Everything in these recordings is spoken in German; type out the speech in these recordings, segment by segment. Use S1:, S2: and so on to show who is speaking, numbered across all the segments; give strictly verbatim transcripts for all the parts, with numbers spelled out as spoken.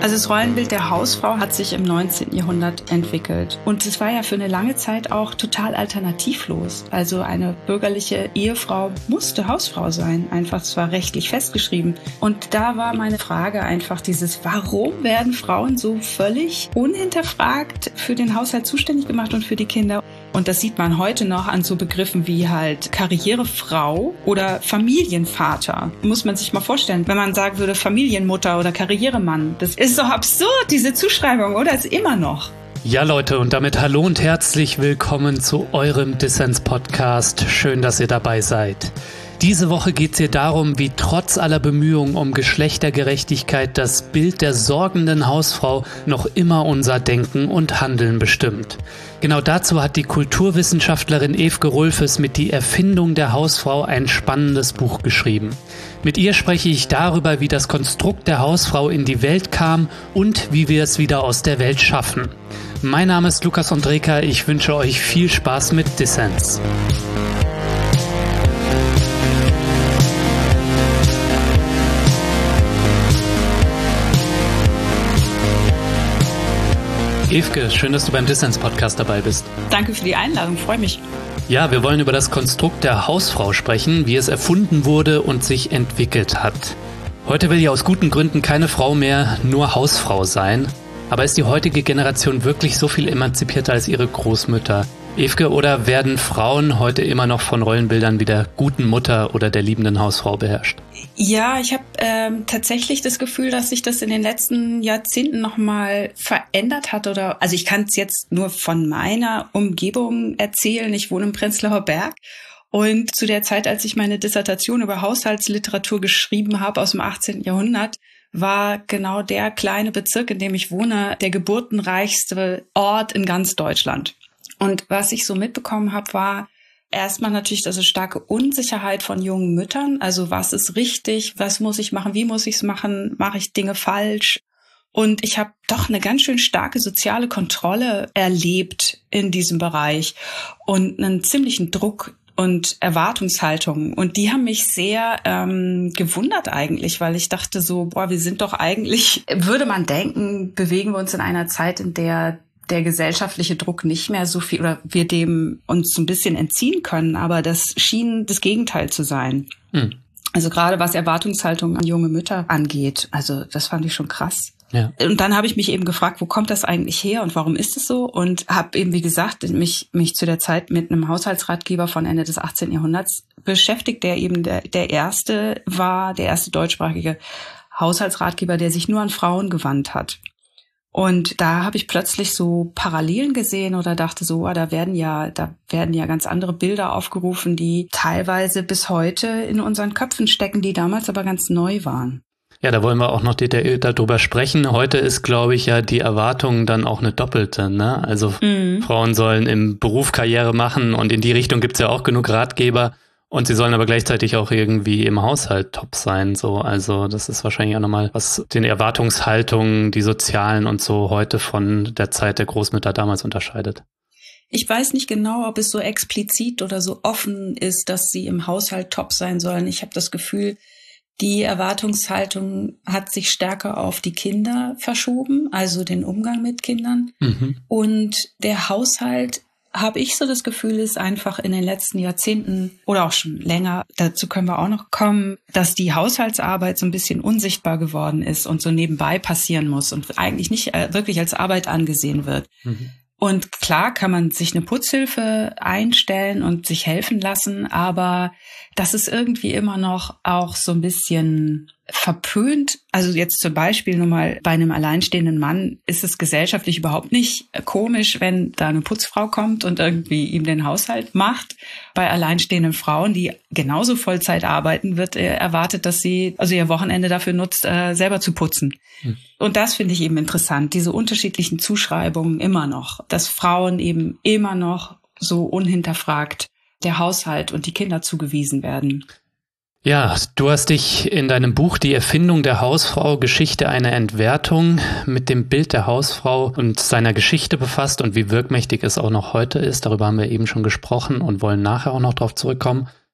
S1: Also das Rollenbild der Hausfrau hat sich im neunzehnten Jahrhundert entwickelt. Und es war ja für eine lange Zeit auch total alternativlos. Also eine bürgerliche Ehefrau musste Hausfrau sein. Einfach, es war rechtlich festgeschrieben. Und da war meine Frage einfach dieses, warum werden Frauen so völlig unhinterfragt für den Haushalt zuständig gemacht und für die Kinder? Und das sieht man heute noch an so Begriffen wie halt Karrierefrau oder Familienvater. Muss man sich mal vorstellen, wenn man sagen würde Familienmutter oder Karrieremann. Das ist doch absurd, diese Zuschreibung, oder? Ist immer noch.
S2: Ja, Leute, und damit hallo und herzlich willkommen zu eurem Dissens-Podcast. Schön, dass ihr dabei seid. Diese Woche geht es hier darum, wie trotz aller Bemühungen um Geschlechtergerechtigkeit das Bild der sorgenden Hausfrau noch immer unser Denken und Handeln bestimmt. Genau dazu hat die Kulturwissenschaftlerin Evke Rulfes mit Die Erfindung der Hausfrau ein spannendes Buch geschrieben. Mit ihr spreche ich darüber, wie das Konstrukt der Hausfrau in die Welt kam und wie wir es wieder aus der Welt schaffen. Mein Name ist Lukas Ondreka, ich wünsche euch viel Spaß mit Dissens. Evke, schön, dass du beim Dissens-Podcast dabei bist.
S1: Danke für die Einladung, freue mich.
S2: Ja, wir wollen über das Konstrukt der Hausfrau sprechen, wie es erfunden wurde und sich entwickelt hat. Heute will ja aus guten Gründen keine Frau mehr nur Hausfrau sein. Aber ist die heutige Generation wirklich so viel emanzipierter als ihre Großmütter? Evke, oder werden Frauen heute immer noch von Rollenbildern wie der guten Mutter oder der liebenden Hausfrau beherrscht?
S1: Ja, ich habe ähm, tatsächlich das Gefühl, dass sich das in den letzten Jahrzehnten nochmal verändert hat. Oder, also ich kann es jetzt nur von meiner Umgebung erzählen. Ich wohne im Prenzlauer Berg. Und zu der Zeit, als ich meine Dissertation über Haushaltsliteratur geschrieben habe aus dem achtzehnten Jahrhundert, war genau der kleine Bezirk, in dem ich wohne, der geburtenreichste Ort in ganz Deutschland. Und was ich so mitbekommen habe, war erstmal natürlich diese starke Unsicherheit von jungen Müttern. Also was ist richtig, was muss ich machen, wie muss ich es machen, mache ich Dinge falsch? Und ich habe doch eine ganz schön starke soziale Kontrolle erlebt in diesem Bereich und einen ziemlichen Druck und Erwartungshaltung. Und die haben mich sehr ähm, gewundert eigentlich, weil ich dachte so, boah, wir sind doch eigentlich, würde man denken, bewegen wir uns in einer Zeit, in der der gesellschaftliche Druck nicht mehr so viel oder wir dem uns so ein bisschen entziehen können. Aber das schien das Gegenteil zu sein. Hm. Also gerade was Erwartungshaltung an junge Mütter angeht. Also das fand ich schon krass. Ja. Und dann habe ich mich eben gefragt, wo kommt das eigentlich her und warum ist es so? Und habe eben, wie gesagt, mich mich zu der Zeit mit einem Haushaltsratgeber von Ende des achtzehnten Jahrhunderts beschäftigt, der eben der, der erste war, der erste deutschsprachige Haushaltsratgeber, der sich nur an Frauen gewandt hat. Und da habe ich plötzlich so Parallelen gesehen oder dachte so, ah, da werden ja, da werden ja ganz andere Bilder aufgerufen, die teilweise bis heute in unseren Köpfen stecken, die damals aber ganz neu waren.
S2: Ja, da wollen wir auch noch detailliert darüber sprechen. Heute ist, glaube ich, ja die Erwartung dann auch eine doppelte, ne? Also mhm. Frauen sollen im Beruf Karriere machen und in die Richtung gibt's ja auch genug Ratgeber. Und sie sollen aber gleichzeitig auch irgendwie im Haushalt top sein, so. Also das ist wahrscheinlich auch nochmal, was den Erwartungshaltungen, die sozialen und so heute von der Zeit der Großmütter damals unterscheidet.
S1: Ich weiß nicht genau, ob es so explizit oder so offen ist, dass sie im Haushalt top sein sollen. Ich habe das Gefühl, die Erwartungshaltung hat sich stärker auf die Kinder verschoben, also den Umgang mit Kindern. Mhm. Und der Haushalt, habe ich so das Gefühl, ist einfach in den letzten Jahrzehnten oder auch schon länger, dazu können wir auch noch kommen, dass die Haushaltsarbeit so ein bisschen unsichtbar geworden ist und so nebenbei passieren muss und eigentlich nicht wirklich als Arbeit angesehen wird. Mhm. Und klar kann man sich eine Putzhilfe einstellen und sich helfen lassen, aber das ist irgendwie immer noch auch so ein bisschen verpönt. Also jetzt zum Beispiel nur mal bei einem alleinstehenden Mann ist es gesellschaftlich überhaupt nicht komisch, wenn da eine Putzfrau kommt und irgendwie ihm den Haushalt macht. Bei alleinstehenden Frauen, die genauso Vollzeit arbeiten, wird erwartet, dass sie also ihr Wochenende dafür nutzt, selber zu putzen. Hm. Und das finde ich eben interessant, diese unterschiedlichen Zuschreibungen immer noch, dass Frauen eben immer noch so unhinterfragt der Haushalt und die Kinder zugewiesen werden.
S2: Ja, du hast dich in deinem Buch Die Erfindung der Hausfrau, Geschichte einer Entwertung mit dem Bild der Hausfrau und seiner Geschichte befasst und wie wirkmächtig es auch noch heute ist. Darüber haben wir eben schon gesprochen und wollen nachher auch noch drauf zurückkommen.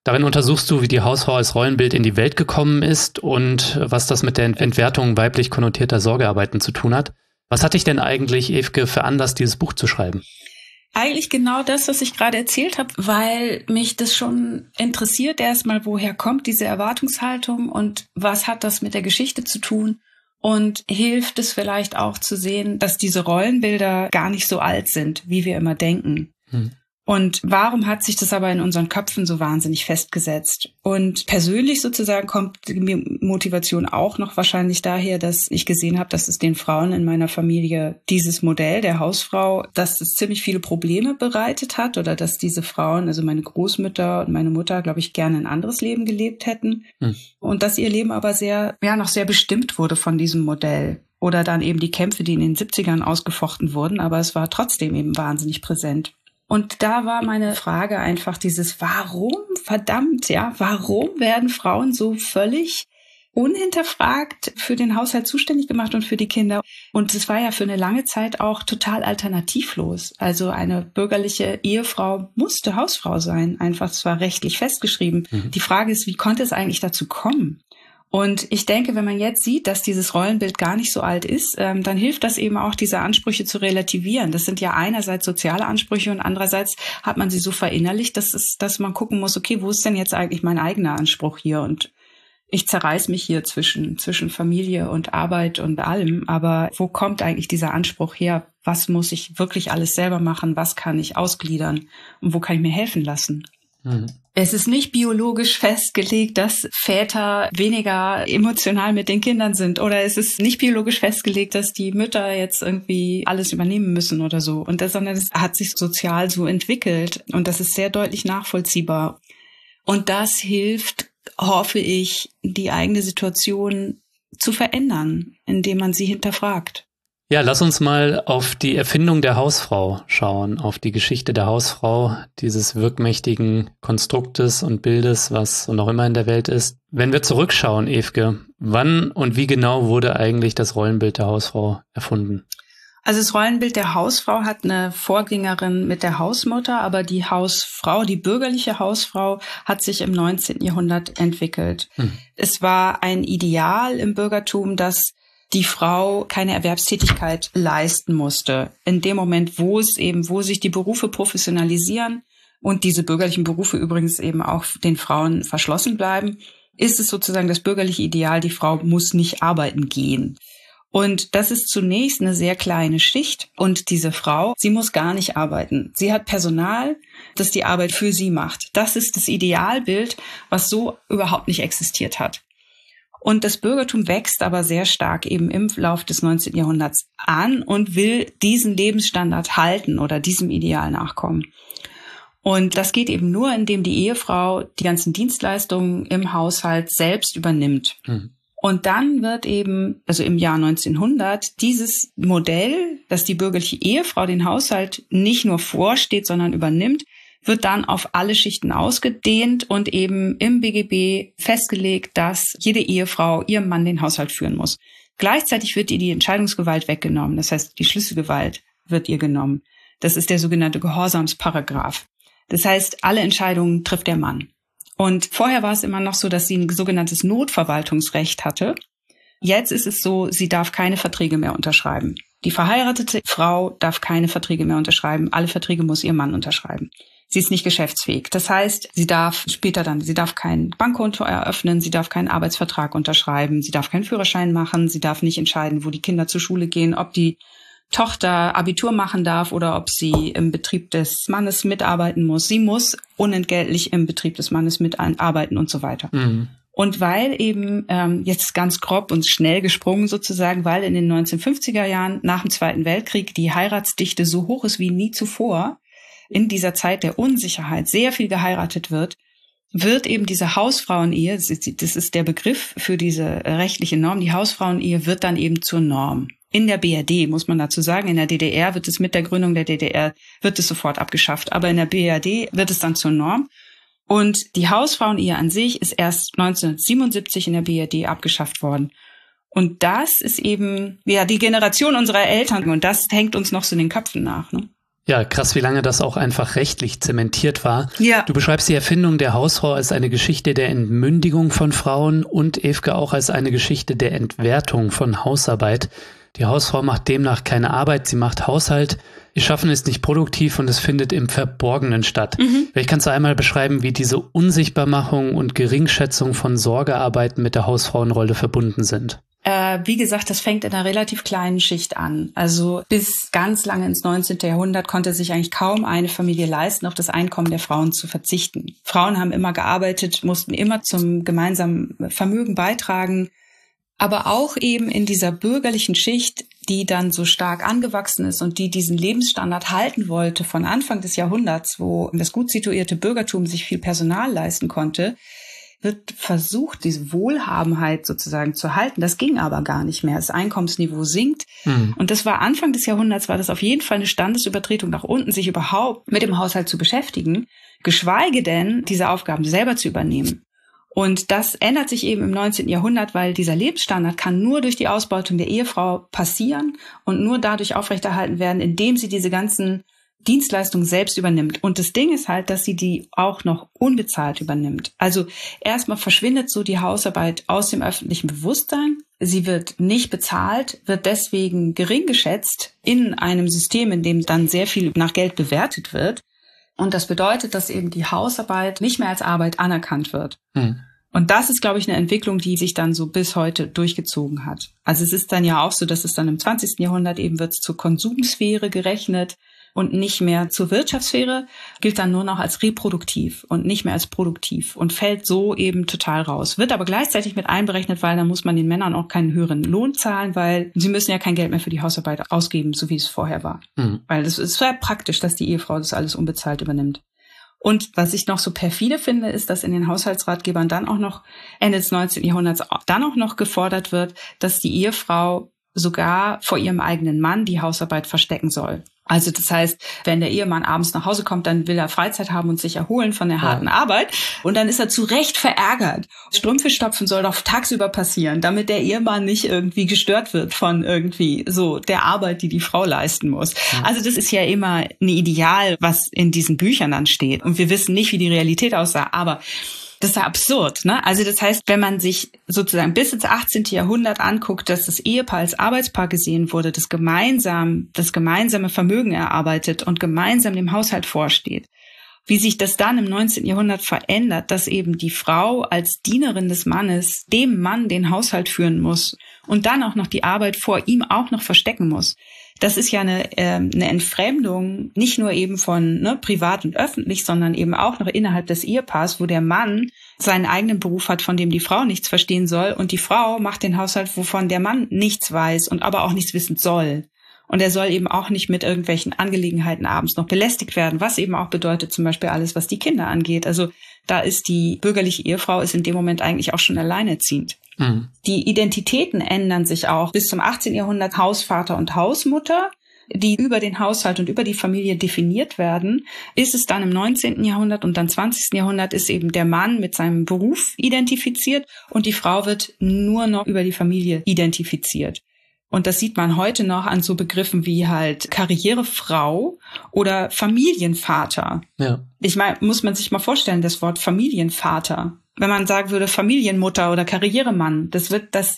S2: Darin untersuchst du, wie die Hausfrau als Rollenbild in die Welt gekommen ist und was das mit der Entwertung weiblich konnotierter Sorgearbeiten zu tun hat. Was hat dich denn eigentlich, Ewke, veranlasst, dieses Buch zu schreiben?
S1: Eigentlich genau das, was ich gerade erzählt habe, weil mich das schon interessiert erstmal, woher kommt diese Erwartungshaltung und was hat das mit der Geschichte zu tun? Und hilft es vielleicht auch zu sehen, dass diese Rollenbilder gar nicht so alt sind, wie wir immer denken. Hm. Und warum hat sich das aber in unseren Köpfen so wahnsinnig festgesetzt? Und persönlich sozusagen kommt die Motivation auch noch wahrscheinlich daher, dass ich gesehen habe, dass es den Frauen in meiner Familie dieses Modell der Hausfrau, dass es ziemlich viele Probleme bereitet hat oder dass diese Frauen, also meine Großmütter und meine Mutter, glaube ich, gerne ein anderes Leben gelebt hätten. Hm. Und dass ihr Leben aber sehr, ja, noch sehr bestimmt wurde von diesem Modell. Oder dann eben die Kämpfe, die in den siebzigern ausgefochten wurden, aber es war trotzdem eben wahnsinnig präsent. Und da war meine Frage einfach dieses, warum, verdammt, ja, warum werden Frauen so völlig unhinterfragt für den Haushalt zuständig gemacht und für die Kinder? Und es war ja für eine lange Zeit auch total alternativlos. Also eine bürgerliche Ehefrau musste Hausfrau sein, einfach, es war rechtlich festgeschrieben. Mhm. Die Frage ist, wie konnte es eigentlich dazu kommen? Und ich denke, wenn man jetzt sieht, dass dieses Rollenbild gar nicht so alt ist, ähm, dann hilft das eben auch, diese Ansprüche zu relativieren. Das sind ja einerseits soziale Ansprüche und andererseits hat man sie so verinnerlicht, dass es, dass man gucken muss, okay, wo ist denn jetzt eigentlich mein eigener Anspruch hier? Und ich zerreiß mich hier zwischen, zwischen Familie und Arbeit und allem. Aber wo kommt eigentlich dieser Anspruch her? Was muss ich wirklich alles selber machen? Was kann ich ausgliedern? Und wo kann ich mir helfen lassen? Mhm. Es ist nicht biologisch festgelegt, dass Väter weniger emotional mit den Kindern sind. Oder es ist nicht biologisch festgelegt, dass die Mütter jetzt irgendwie alles übernehmen müssen oder so. Und das, sondern es hat sich sozial so entwickelt. Und das ist sehr deutlich nachvollziehbar. Und das hilft, hoffe ich, die eigene Situation zu verändern, indem man sie hinterfragt.
S2: Ja, lass uns mal auf die Erfindung der Hausfrau schauen, auf die Geschichte der Hausfrau, dieses wirkmächtigen Konstruktes und Bildes, was noch immer in der Welt ist. Wenn wir zurückschauen, Ewke, wann und wie genau wurde eigentlich das Rollenbild der Hausfrau erfunden?
S1: Also das Rollenbild der Hausfrau hat eine Vorgängerin mit der Hausmutter, aber die Hausfrau, die bürgerliche Hausfrau, hat sich im neunzehnten Jahrhundert entwickelt. Hm. Es war ein Ideal im Bürgertum, dass die Frau keine Erwerbstätigkeit leisten musste. In dem Moment, wo es eben, wo sich die Berufe professionalisieren und diese bürgerlichen Berufe übrigens eben auch den Frauen verschlossen bleiben, ist es sozusagen das bürgerliche Ideal, die Frau muss nicht arbeiten gehen. Und das ist zunächst eine sehr kleine Schicht. Und diese Frau, sie muss gar nicht arbeiten. Sie hat Personal, das die Arbeit für sie macht. Das ist das Idealbild, was so überhaupt nicht existiert hat. Und das Bürgertum wächst aber sehr stark eben im Lauf des neunzehnten Jahrhunderts an und will diesen Lebensstandard halten oder diesem Ideal nachkommen. Und das geht eben nur, indem die Ehefrau die ganzen Dienstleistungen im Haushalt selbst übernimmt. Mhm. Und dann wird eben, also im Jahr neunzehnhundert, dieses Modell, dass die bürgerliche Ehefrau den Haushalt nicht nur vorsteht, sondern übernimmt, wird dann auf alle Schichten ausgedehnt und eben im B G B festgelegt, dass jede Ehefrau ihrem Mann den Haushalt führen muss. Gleichzeitig wird ihr die Entscheidungsgewalt weggenommen. Das heißt, die Schlüsselgewalt wird ihr genommen. Das ist der sogenannte Gehorsamsparagraph. Das heißt, alle Entscheidungen trifft der Mann. Und vorher war es immer noch so, dass sie ein sogenanntes Notverwaltungsrecht hatte. Jetzt ist es so, sie darf keine Verträge mehr unterschreiben. Die verheiratete Frau darf keine Verträge mehr unterschreiben. Alle Verträge muss ihr Mann unterschreiben. Sie ist nicht geschäftsfähig. Das heißt, sie darf später dann, sie darf kein Bankkonto eröffnen, sie darf keinen Arbeitsvertrag unterschreiben, sie darf keinen Führerschein machen, sie darf nicht entscheiden, wo die Kinder zur Schule gehen, ob die Tochter Abitur machen darf oder ob sie im Betrieb des Mannes mitarbeiten muss. Sie muss unentgeltlich im Betrieb des Mannes mitarbeiten und so weiter. Mhm. Und weil eben, ähm, jetzt ganz grob und schnell gesprungen sozusagen, weil in den neunzehnhundertfünfziger Jahren nach dem Zweiten Weltkrieg die Heiratsdichte so hoch ist wie nie zuvor, in dieser Zeit der Unsicherheit sehr viel geheiratet wird, wird eben diese Hausfrauenehe, das ist der Begriff für diese rechtliche Norm, die Hausfrauenehe wird dann eben zur Norm. In der B R D, muss man dazu sagen, in der D D R wird es mit der Gründung der D D R, wird es sofort abgeschafft, aber in der B R D wird es dann zur Norm. Und die Hausfrauenehe an sich ist erst neunzehnhundertsiebenundsiebzig in der B R D abgeschafft worden. Und das ist eben ja die Generation unserer Eltern und das hängt uns noch so in den Köpfen nach, ne?
S2: Ja, krass, wie lange das auch einfach rechtlich zementiert war.
S1: Ja.
S2: Du beschreibst die Erfindung der Hausfrau als eine Geschichte der Entmündigung von Frauen und, Evke, auch als eine Geschichte der Entwertung von Hausarbeit. Die Hausfrau macht demnach keine Arbeit, sie macht Haushalt. Ihr Schaffen ist nicht produktiv und es findet im Verborgenen statt. Mhm. Vielleicht kannst du einmal beschreiben, wie diese Unsichtbarmachung und Geringschätzung von Sorgearbeiten mit der Hausfrauenrolle verbunden sind.
S1: Äh, wie gesagt, das fängt in einer relativ kleinen Schicht an. Also bis ganz lange ins neunzehnten Jahrhundert konnte sich eigentlich kaum eine Familie leisten, auf das Einkommen der Frauen zu verzichten. Frauen haben immer gearbeitet, mussten immer zum gemeinsamen Vermögen beitragen. Aber auch eben in dieser bürgerlichen Schicht, die dann so stark angewachsen ist und die diesen Lebensstandard halten wollte von Anfang des Jahrhunderts, wo das gut situierte Bürgertum sich viel Personal leisten konnte, wird versucht, diese Wohlhabenheit sozusagen zu halten. Das ging aber gar nicht mehr. Das Einkommensniveau sinkt. Mhm. Und das war Anfang des Jahrhunderts, war das auf jeden Fall eine Standesübertretung nach unten, sich überhaupt mit dem Haushalt zu beschäftigen, geschweige denn, diese Aufgaben selber zu übernehmen. Und das ändert sich eben im neunzehnten Jahrhundert, weil dieser Lebensstandard kann nur durch die Ausbeutung der Ehefrau passieren und nur dadurch aufrechterhalten werden, indem sie diese ganzen Dienstleistungen selbst übernimmt. Und das Ding ist halt, dass sie die auch noch unbezahlt übernimmt. Also erstmal verschwindet so die Hausarbeit aus dem öffentlichen Bewusstsein. Sie wird nicht bezahlt, wird deswegen gering geschätzt in einem System, in dem dann sehr viel nach Geld bewertet wird. Und das bedeutet, dass eben die Hausarbeit nicht mehr als Arbeit anerkannt wird. Hm. Und das ist, glaube ich, eine Entwicklung, die sich dann so bis heute durchgezogen hat. Also es ist dann ja auch so, dass es dann im zwanzigsten Jahrhundert eben wird zur Konsumsphäre gerechnet und nicht mehr zur Wirtschaftssphäre, gilt dann nur noch als reproduktiv und nicht mehr als produktiv und fällt so eben total raus. Wird aber gleichzeitig mit einberechnet, weil dann muss man den Männern auch keinen höheren Lohn zahlen, weil sie müssen ja kein Geld mehr für die Hausarbeit ausgeben, so wie es vorher war. Mhm. Weil es ist sehr praktisch, dass die Ehefrau das alles unbezahlt übernimmt. Und was ich noch so perfide finde, ist, dass in den Haushaltsratgebern dann auch noch Ende des neunzehnten Jahrhunderts dann auch noch gefordert wird, dass die Ehefrau sogar vor ihrem eigenen Mann die Hausarbeit verstecken soll. Also das heißt, wenn der Ehemann abends nach Hause kommt, dann will er Freizeit haben und sich erholen von der harten ja. Arbeit. Und dann ist er zu Recht verärgert. Strümpfe stopfen soll doch tagsüber passieren, damit der Ehemann nicht irgendwie gestört wird von irgendwie so der Arbeit, die die Frau leisten muss. Ja. Also das ist ja immer ein Ideal, was in diesen Büchern dann steht. Und wir wissen nicht, wie die Realität aussah, aber das ist ja absurd, ne? Also das heißt, wenn man sich sozusagen bis ins achtzehnten Jahrhundert anguckt, dass das Ehepaar als Arbeitspaar gesehen wurde, das gemeinsam, das gemeinsame Vermögen erarbeitet und gemeinsam dem Haushalt vorsteht, wie sich das dann im neunzehnten Jahrhundert verändert, dass eben die Frau als Dienerin des Mannes dem Mann den Haushalt führen muss und dann auch noch die Arbeit vor ihm auch noch verstecken muss. Das ist ja eine, äh, eine Entfremdung, nicht nur eben von ne, privat und öffentlich, sondern eben auch noch innerhalb des Ehepaars, wo der Mann seinen eigenen Beruf hat, von dem die Frau nichts verstehen soll. Und die Frau macht den Haushalt, wovon der Mann nichts weiß und aber auch nichts wissen soll. Und er soll eben auch nicht mit irgendwelchen Angelegenheiten abends noch belästigt werden, was eben auch bedeutet zum Beispiel alles, was die Kinder angeht. Also da ist die bürgerliche Ehefrau ist in dem Moment eigentlich auch schon alleinerziehend. Mhm. Die Identitäten ändern sich auch. Bis zum achtzehnten Jahrhundert Hausvater und Hausmutter, die über den Haushalt und über die Familie definiert werden, ist es dann im neunzehnten Jahrhundert und dann zwanzigsten Jahrhundert ist eben der Mann mit seinem Beruf identifiziert und die Frau wird nur noch über die Familie identifiziert. Und das sieht man heute noch an so Begriffen wie halt Karrierefrau oder Familienvater. Ja. Ich meine, muss man sich mal vorstellen, das Wort Familienvater. Wenn man sagen würde Familienmutter oder Karrieremann, das wird, das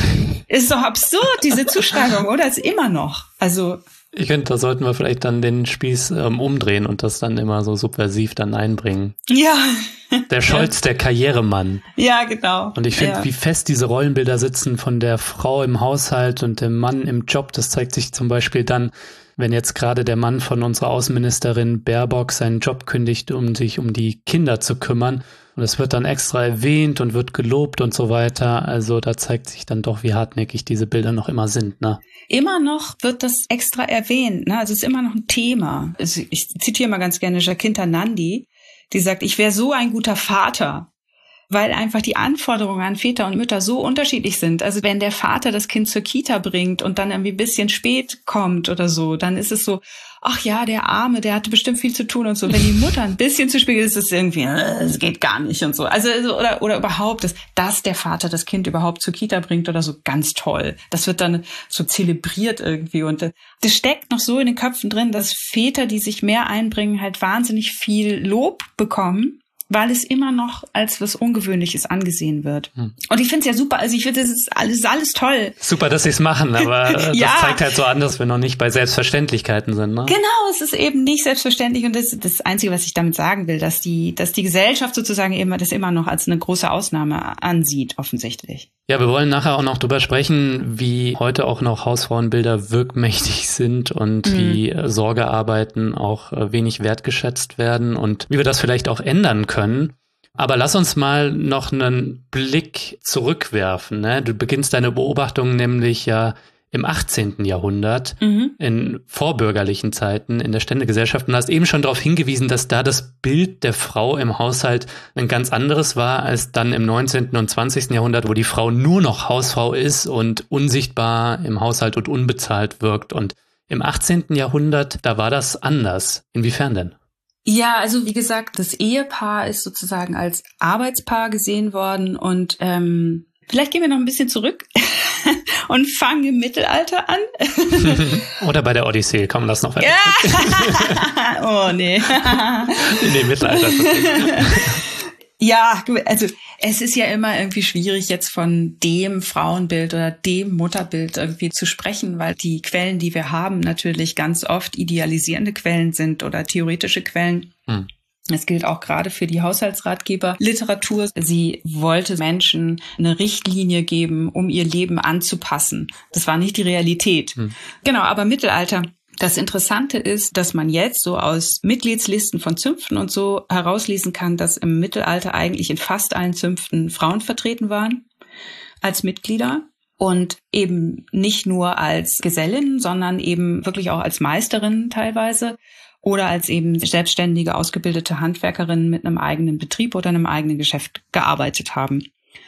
S1: ist doch absurd, diese Zuschreibung, oder? Ist immer noch. Also.
S2: Ich finde, da sollten wir vielleicht dann den Spieß ähm, umdrehen und das dann immer so subversiv dann einbringen.
S1: Ja.
S2: Der Scholz, der Karrieremann.
S1: Ja, genau.
S2: Und ich finde,
S1: ja.
S2: wie fest diese Rollenbilder sitzen von der Frau im Haushalt und dem Mann im Job. Das zeigt sich zum Beispiel dann, wenn jetzt gerade der Mann von unserer Außenministerin Baerbock seinen Job kündigt, um sich um die Kinder zu kümmern. Und es wird dann extra erwähnt und wird gelobt und so weiter. Also da zeigt sich dann doch, wie hartnäckig diese Bilder noch immer sind, ne?
S1: Immer noch wird das extra erwähnt, ne? Also es ist immer noch ein Thema. Also ich zitiere mal ganz gerne Jacinta Nandi, die sagt, ich wäre so ein guter Vater. weil einfach die Anforderungen an Väter und Mütter so unterschiedlich sind. Also wenn der Vater das Kind zur Kita bringt und dann irgendwie ein bisschen spät kommt oder so, dann ist es so, ach ja, der Arme, der hatte bestimmt viel zu tun und so. Wenn die Mutter ein bisschen zu spät ist, ist es irgendwie, es geht gar nicht und so. Also oder oder überhaupt, dass, dass der Vater das Kind überhaupt zur Kita bringt oder so, ganz toll. Das wird dann so zelebriert irgendwie und das steckt noch so in den Köpfen drin, dass Väter, die sich mehr einbringen, halt wahnsinnig viel Lob bekommen, weil es immer noch als was Ungewöhnliches angesehen wird. Hm. Und ich finde es ja super, also ich finde, das ist alles, alles toll.
S2: Super, dass sie es machen, aber das ja. zeigt halt so an, dass wir noch nicht bei Selbstverständlichkeiten sind, ne?
S1: Genau, es ist eben nicht selbstverständlich und das ist das Einzige, was ich damit sagen will, dass die, dass die Gesellschaft sozusagen immer das immer noch als eine große Ausnahme ansieht, offensichtlich.
S2: Ja, wir wollen nachher auch noch drüber sprechen, wie heute auch noch Hausfrauenbilder wirkmächtig sind und mhm. wie Sorgearbeiten auch wenig wertgeschätzt werden und wie wir das vielleicht auch ändern können. Aber lass uns mal noch einen Blick zurückwerfen, ne? Du beginnst deine Beobachtung nämlich ja im achtzehnten Jahrhundert, mhm. in vorbürgerlichen Zeiten, in der Ständegesellschaft und hast eben schon darauf hingewiesen, dass da das Bild der Frau im Haushalt ein ganz anderes war als dann im neunzehnten und zwanzigsten Jahrhundert, wo die Frau nur noch Hausfrau ist und unsichtbar im Haushalt und unbezahlt wirkt. Und im achtzehnten Jahrhundert, da war das anders. Inwiefern denn?
S1: Ja, also wie gesagt, das Ehepaar ist sozusagen als Arbeitspaar gesehen worden und ähm, vielleicht gehen wir noch ein bisschen zurück und fangen im Mittelalter an.
S2: Oder bei der Odyssee, komm, lass noch weiter.
S1: Oh, nee.
S2: Nee, Mittelalter.
S1: Ja, also es ist ja immer irgendwie schwierig, jetzt von dem Frauenbild oder dem Mutterbild irgendwie zu sprechen, weil die Quellen, die wir haben, natürlich ganz oft idealisierende Quellen sind oder theoretische Quellen. Hm. Das gilt auch gerade für die Haushaltsratgeber-Literatur. Sie wollte Menschen eine Richtlinie geben, um ihr Leben anzupassen. Das war nicht die Realität. Hm. Genau, aber Mittelalter. Das Interessante ist, dass man jetzt so aus Mitgliedslisten von Zünften und so herauslesen kann, dass im Mittelalter eigentlich in fast allen Zünften Frauen vertreten waren als Mitglieder. Und eben nicht nur als Gesellinnen, sondern eben wirklich auch als Meisterinnen teilweise. Oder als eben selbstständige, ausgebildete Handwerkerinnen mit einem eigenen Betrieb oder einem eigenen Geschäft gearbeitet haben.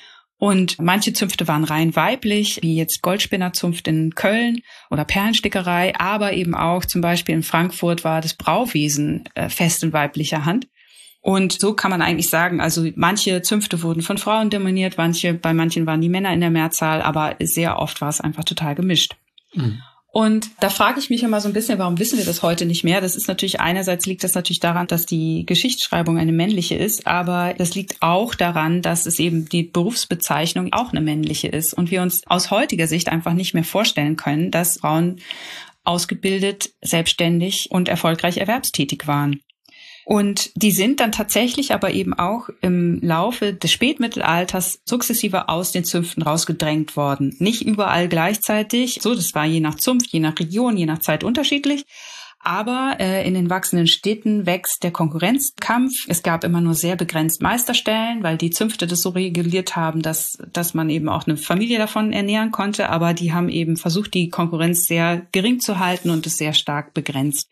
S1: Und manche Zünfte waren rein weiblich, wie jetzt Goldspinnerzunft in Köln oder Perlenstickerei, aber eben auch zum Beispiel in Frankfurt war das Brauwesen äh, fest in weiblicher Hand. Und so kann man eigentlich sagen, also manche Zünfte wurden von Frauen dominiert, manche, bei manchen waren die Männer in der Mehrzahl, aber sehr oft war es einfach total gemischt. Mhm. Und da frage ich mich immer so ein bisschen, warum wissen wir das heute nicht mehr? Das ist natürlich, einerseits liegt das natürlich daran, dass die Geschichtsschreibung eine männliche ist, aber das liegt auch daran, dass es eben die Berufsbezeichnung auch eine männliche ist und wir uns aus heutiger Sicht einfach nicht mehr vorstellen können, dass Frauen ausgebildet, selbstständig und erfolgreich erwerbstätig waren. Und die sind dann tatsächlich aber eben auch im Laufe des Spätmittelalters sukzessive aus den Zünften rausgedrängt worden. Nicht überall gleichzeitig, so das war je nach Zunft, je nach Region, je nach Zeit unterschiedlich. Aber äh, in den wachsenden Städten wächst der Konkurrenzkampf. Es gab immer nur sehr begrenzt Meisterstellen, weil die Zünfte das so reguliert haben, dass dass man eben auch eine Familie davon ernähren konnte. Aber die haben eben versucht, die Konkurrenz sehr gering zu halten und es sehr stark begrenzt.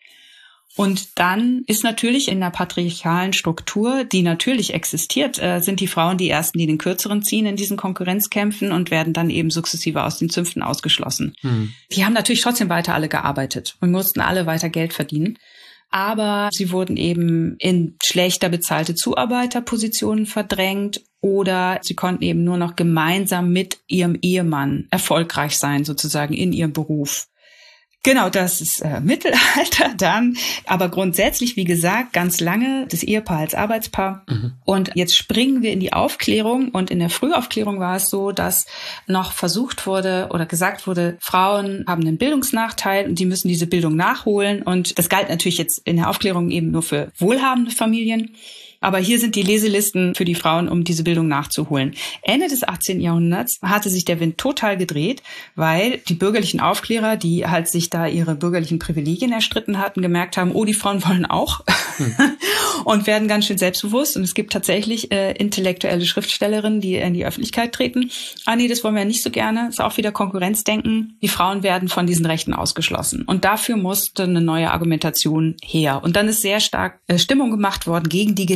S1: Und dann ist natürlich in der patriarchalen Struktur, die natürlich existiert, äh, sind die Frauen die Ersten, die den Kürzeren ziehen in diesen Konkurrenzkämpfen und werden dann eben sukzessive aus den Zünften ausgeschlossen. Hm. Die haben natürlich trotzdem weiter alle gearbeitet und mussten alle weiter Geld verdienen. Aber sie wurden eben in schlechter bezahlte Zuarbeiterpositionen verdrängt oder sie konnten eben nur noch gemeinsam mit ihrem Ehemann erfolgreich sein, sozusagen in ihrem Beruf. Genau, das ist äh, Mittelalter dann. Aber grundsätzlich, wie gesagt, ganz lange das Ehepaar als Arbeitspaar. Mhm. Und jetzt springen wir in die Aufklärung. Und in der Frühaufklärung war es so, dass noch versucht wurde oder gesagt wurde, Frauen haben einen Bildungsnachteil und die müssen diese Bildung nachholen. Und das galt natürlich jetzt in der Aufklärung eben nur für wohlhabende Familien. Aber hier sind die Leselisten für die Frauen, um diese Bildung nachzuholen. Ende des achtzehnten Jahrhunderts hatte sich der Wind total gedreht, weil die bürgerlichen Aufklärer, die halt sich da ihre bürgerlichen Privilegien erstritten hatten, gemerkt haben, oh, die Frauen wollen auch hm. und werden ganz schön selbstbewusst. Und es gibt tatsächlich äh, intellektuelle Schriftstellerinnen, die in die Öffentlichkeit treten. Ah nee, das wollen wir nicht so gerne. Ist auch wieder Konkurrenzdenken. Die Frauen werden von diesen Rechten ausgeschlossen. Und dafür musste eine neue Argumentation her. Und dann ist sehr stark äh, Stimmung gemacht worden gegen die Gelegenheit.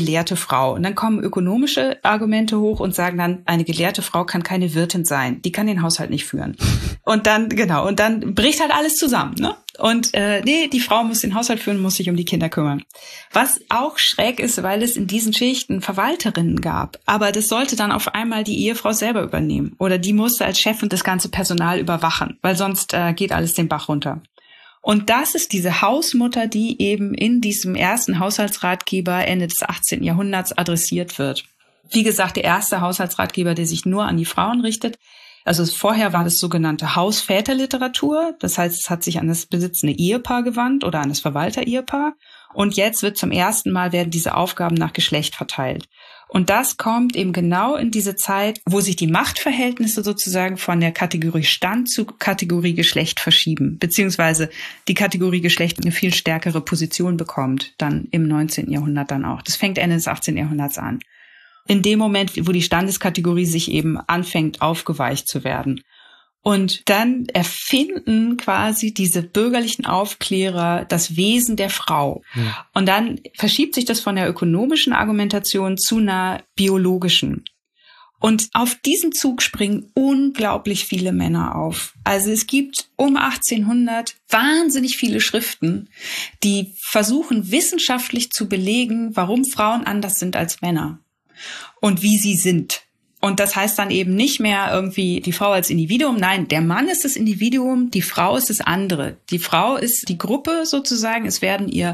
S1: gelehrte Frau. Und dann kommen ökonomische Argumente hoch und sagen dann, eine gelehrte Frau kann keine Wirtin sein. Die kann den Haushalt nicht führen. Und dann, genau, und dann bricht halt alles zusammen, ne? Und äh, nee, die Frau muss den Haushalt führen, muss sich um die Kinder kümmern. Was auch schräg ist, weil es in diesen Schichten Verwalterinnen gab. Aber das sollte dann auf einmal die Ehefrau selber übernehmen. Oder die musste als Chefin das ganze Personal überwachen, weil sonst äh, geht alles den Bach runter. Und das ist diese Hausmutter, die eben in diesem ersten Haushaltsratgeber Ende des achtzehnten Jahrhunderts adressiert wird. Wie gesagt, der erste Haushaltsratgeber, der sich nur an die Frauen richtet. Also vorher war das sogenannte Hausväterliteratur. Das heißt, es hat sich an das besitzende Ehepaar gewandt oder an das Verwalter-Ehepaar. Und jetzt wird zum ersten Mal werden diese Aufgaben nach Geschlecht verteilt. Und das kommt eben genau in diese Zeit, wo sich die Machtverhältnisse sozusagen von der Kategorie Stand zu Kategorie Geschlecht verschieben, beziehungsweise die Kategorie Geschlecht eine viel stärkere Position bekommt, dann im neunzehnten Jahrhundert dann auch. Das fängt Ende des achtzehnten Jahrhunderts an. In dem Moment, wo die Standeskategorie sich eben anfängt, aufgeweicht zu werden. Und dann erfinden quasi diese bürgerlichen Aufklärer das Wesen der Frau. Ja. Und dann verschiebt sich das von der ökonomischen Argumentation zu einer biologischen. Und auf diesen Zug springen unglaublich viele Männer auf. Also es gibt um achtzehnhundert wahnsinnig viele Schriften, die versuchen wissenschaftlich zu belegen, warum Frauen anders sind als Männer und wie sie sind. Und das heißt dann eben nicht mehr irgendwie die Frau als Individuum. Nein, der Mann ist das Individuum, die Frau ist das andere. Die Frau ist die Gruppe sozusagen. Es werden ihr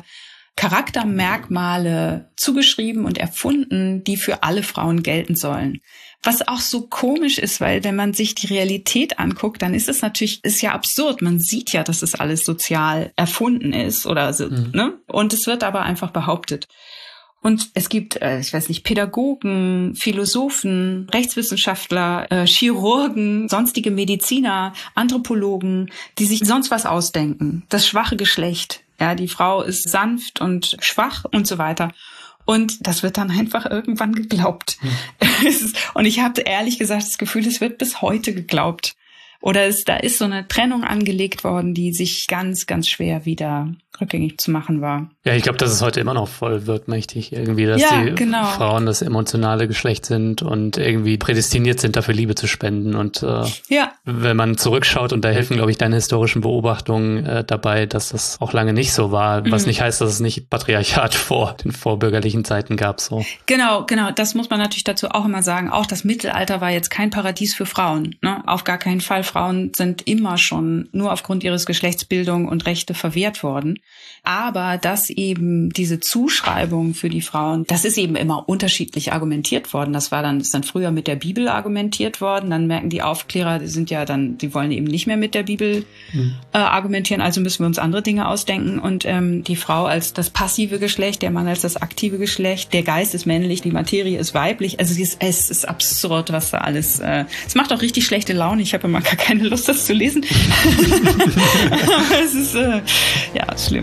S1: Charaktermerkmale zugeschrieben und erfunden, die für alle Frauen gelten sollen. Was auch so komisch ist, weil wenn man sich die Realität anguckt, dann ist es natürlich, ist ja absurd. Man sieht ja, dass es alles sozial erfunden ist oder so, mhm. ne? Und es wird aber einfach behauptet. Und es gibt, äh, ich weiß nicht, Pädagogen, Philosophen, Rechtswissenschaftler, äh, Chirurgen, sonstige Mediziner, Anthropologen, die sich sonst was ausdenken. Das schwache Geschlecht. Ja, die Frau ist sanft und schwach und so weiter. Und das wird dann einfach irgendwann geglaubt. Hm. Und ich habe ehrlich gesagt das Gefühl, es wird bis heute geglaubt. Oder es, da ist so eine Trennung angelegt worden, die sich ganz, ganz schwer wieder rückgängig zu machen war.
S2: Ja, ich glaube, das ist heute immer noch voll wirkmächtig irgendwie, dass
S1: ja,
S2: die
S1: genau.
S2: Frauen das emotionale Geschlecht sind und irgendwie prädestiniert sind, dafür Liebe zu spenden. Und äh,
S1: ja.
S2: wenn man zurückschaut, und da helfen, glaube ich, deine historischen Beobachtungen äh, dabei, dass das auch lange nicht so war, mhm. was nicht heißt, dass es nicht Patriarchat vor den vorbürgerlichen Zeiten gab. So.
S1: Genau, genau. Das muss man natürlich dazu auch immer sagen. Auch das Mittelalter war jetzt kein Paradies für Frauen. Ne? Auf gar keinen Fall. Frauen sind immer schon nur aufgrund ihres Geschlechtsbildung und Rechte verwehrt worden. Aber dass eben diese Zuschreibung für die Frauen, das ist eben immer unterschiedlich argumentiert worden. Das war dann, ist dann früher mit der Bibel argumentiert worden. Dann merken die Aufklärer, die sind ja dann, die wollen eben nicht mehr mit der Bibel mhm. äh, argumentieren. Also müssen wir uns andere Dinge ausdenken. Und ähm, die Frau als das passive Geschlecht, der Mann als das aktive Geschlecht, der Geist ist männlich, die Materie ist weiblich. Also es ist, es ist absurd, was da alles. Äh, es macht auch richtig schlechte Laune. Ich habe immer gar keine Lust, das zu lesen. Aber es ist äh, ja schlimm.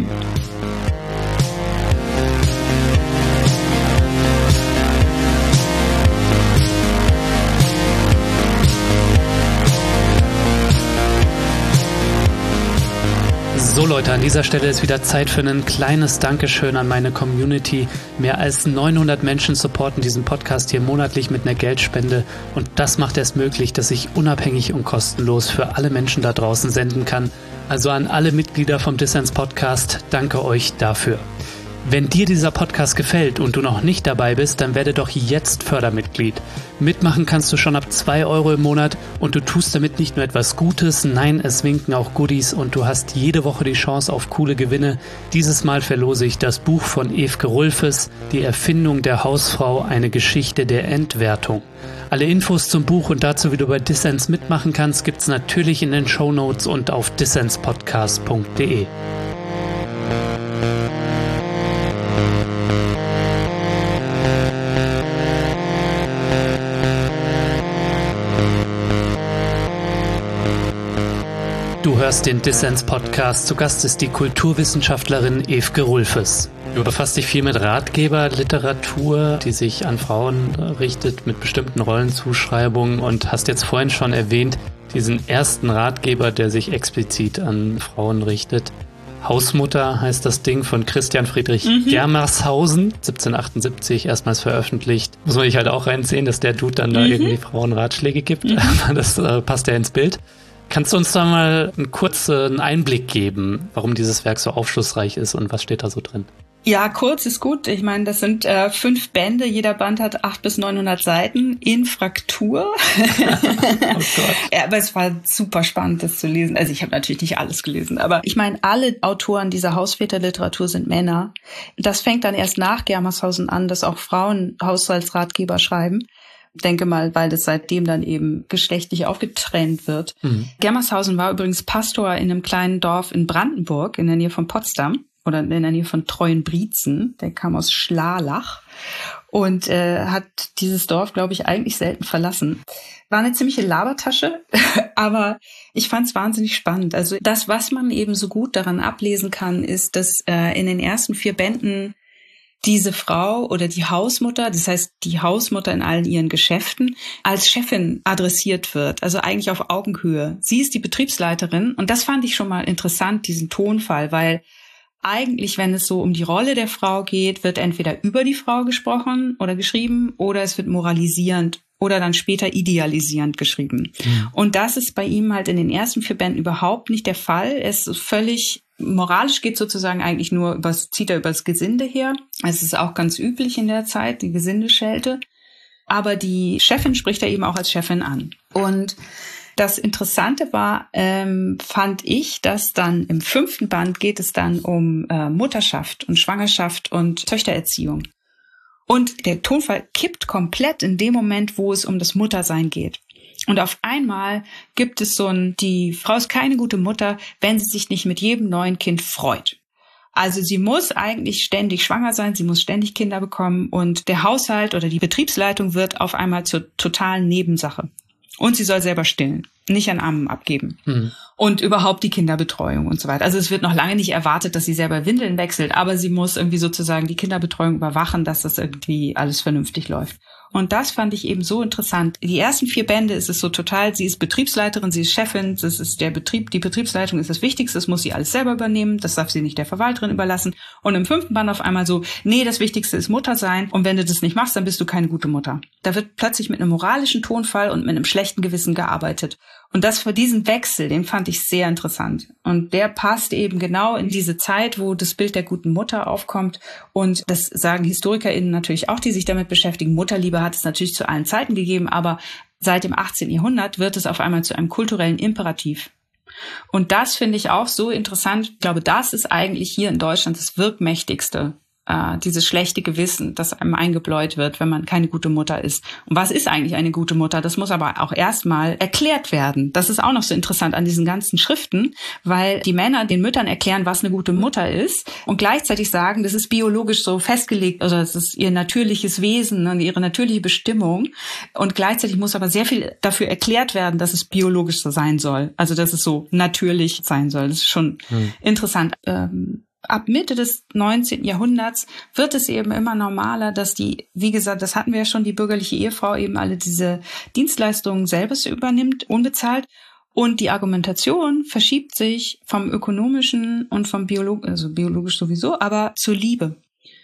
S2: So Leute, an dieser Stelle ist wieder Zeit für ein kleines Dankeschön an meine Community. Mehr als neunhundert Menschen supporten diesen Podcast hier monatlich mit einer Geldspende und das macht es möglich, dass ich unabhängig und kostenlos für alle Menschen da draußen senden kann. Also an alle Mitglieder vom Dissens Podcast, danke euch dafür. Wenn dir dieser Podcast gefällt und du noch nicht dabei bist, dann werde doch jetzt Fördermitglied. Mitmachen kannst du schon ab zwei Euro im Monat und du tust damit nicht nur etwas Gutes, nein, es winken auch Goodies und du hast jede Woche die Chance auf coole Gewinne. Dieses Mal verlose ich das Buch von Ewke Rulfes, Die Erfindung der Hausfrau, eine Geschichte der Entwertung. Alle Infos zum Buch und dazu, wie du bei Dissens mitmachen kannst, gibt's natürlich in den Shownotes und auf dissenspodcast punkt de. Du hörst den Dissens-Podcast. Zu Gast ist die Kulturwissenschaftlerin Ewke Rulfes. Du befasst dich viel mit Ratgeberliteratur, die sich an Frauen richtet, mit bestimmten Rollenzuschreibungen und hast jetzt vorhin schon erwähnt, diesen ersten Ratgeber, der sich explizit an Frauen richtet. Hausmutter heißt das Ding von Christian Friedrich mhm. Germershausen, siebzehnhundertachtundsiebzig erstmals veröffentlicht. Muss man sich halt auch reinziehen, dass der Dude dann mhm. da irgendwie Frauen Ratschläge gibt. Mhm. Das äh, passt ja ins Bild. Kannst du uns da mal einen kurzen Einblick geben, warum dieses Werk so aufschlussreich ist und was steht da so drin?
S1: Ja, kurz ist gut. Ich meine, das sind äh, fünf Bände. Jeder Band hat acht bis neunhundert Seiten in Fraktur. Oh Gott. Ja, aber es war super spannend, das zu lesen. Also ich habe natürlich nicht alles gelesen, aber ich meine, alle Autoren dieser Hausväterliteratur sind Männer. Das fängt dann erst nach Germershausen an, dass auch Frauen Haushaltsratgeber schreiben. Ich denke mal, weil das seitdem dann eben geschlechtlich aufgetrennt wird. Mhm. Germershausen war übrigens Pastor in einem kleinen Dorf in Brandenburg in der Nähe von Potsdam. Oder in der Nähe von Treuenbrietzen, der kam aus Schlalach und äh, hat dieses Dorf, glaube ich, eigentlich selten verlassen. War eine ziemliche Labertasche, aber ich fand es wahnsinnig spannend. Also das, was man eben so gut daran ablesen kann, ist, dass äh, in den ersten vier Bänden diese Frau oder die Hausmutter, das heißt die Hausmutter in allen ihren Geschäften, als Chefin adressiert wird, also eigentlich auf Augenhöhe. Sie ist die Betriebsleiterin und das fand ich schon mal interessant, diesen Tonfall, weil eigentlich, wenn es so um die Rolle der Frau geht, wird entweder über die Frau gesprochen oder geschrieben oder es wird moralisierend oder dann später idealisierend geschrieben. Mhm. Und das ist bei ihm halt in den ersten vier Bänden überhaupt nicht der Fall. Es ist völlig moralisch, geht sozusagen eigentlich nur übers, zieht er übers Gesinde her. Es ist auch ganz üblich in der Zeit, die Gesindeschelte. Aber die Chefin spricht er eben auch als Chefin an. Und das Interessante war, ähm, fand ich, dass dann im fünften Band geht es dann um äh, Mutterschaft und Schwangerschaft und Töchtererziehung. Und der Tonfall kippt komplett in dem Moment, wo es um das Muttersein geht. Und auf einmal gibt es so ein, die Frau ist keine gute Mutter, wenn sie sich nicht mit jedem neuen Kind freut. Also sie muss eigentlich ständig schwanger sein, sie muss ständig Kinder bekommen und der Haushalt oder die Betriebsleitung wird auf einmal zur totalen Nebensache. Und sie soll selber stillen, nicht an Armen abgeben. Mhm. Und überhaupt die Kinderbetreuung und so weiter. Also es wird noch lange nicht erwartet, dass sie selber Windeln wechselt, aber sie muss irgendwie sozusagen die Kinderbetreuung überwachen, dass das irgendwie alles vernünftig läuft. Und das fand ich eben so interessant. Die ersten vier Bände ist es so total, sie ist Betriebsleiterin, sie ist Chefin, das ist der Betrieb, die Betriebsleitung ist das Wichtigste, das muss sie alles selber übernehmen, das darf sie nicht der Verwalterin überlassen. Und im fünften Band auf einmal so, nee, das Wichtigste ist Mutter sein und wenn du das nicht machst, dann bist du keine gute Mutter. Da wird plötzlich mit einem moralischen Tonfall und mit einem schlechten Gewissen gearbeitet. Und das für diesen Wechsel, den fand ich sehr interessant. Und der passt eben genau in diese Zeit, wo das Bild der guten Mutter aufkommt. Und das sagen HistorikerInnen natürlich auch, die sich damit beschäftigen. Mutterliebe hat es natürlich zu allen Zeiten gegeben, aber seit dem achtzehnten Jahrhundert wird es auf einmal zu einem kulturellen Imperativ. Und das finde ich auch so interessant. Ich glaube, das ist eigentlich hier in Deutschland das wirkmächtigste. Äh, dieses schlechte Gewissen, das einem eingebläut wird, wenn man keine gute Mutter ist. Und was ist eigentlich eine gute Mutter? Das muss aber auch erstmal erklärt werden. Das ist auch noch so interessant an diesen ganzen Schriften, weil die Männer den Müttern erklären, was eine gute Mutter ist und gleichzeitig sagen, das ist biologisch so festgelegt, also das ist ihr natürliches Wesen und ihre natürliche Bestimmung. Und gleichzeitig muss aber sehr viel dafür erklärt werden, dass es biologisch so sein soll. Also dass es so natürlich sein soll. Das ist schon hm. interessant. Ähm, Ab Mitte des neunzehnten Jahrhunderts wird es eben immer normaler, dass die, wie gesagt, das hatten wir ja schon, die bürgerliche Ehefrau eben alle diese Dienstleistungen selbst übernimmt, unbezahlt. Und die Argumentation verschiebt sich vom ökonomischen und vom biologischen, also biologisch sowieso, aber zur Liebe.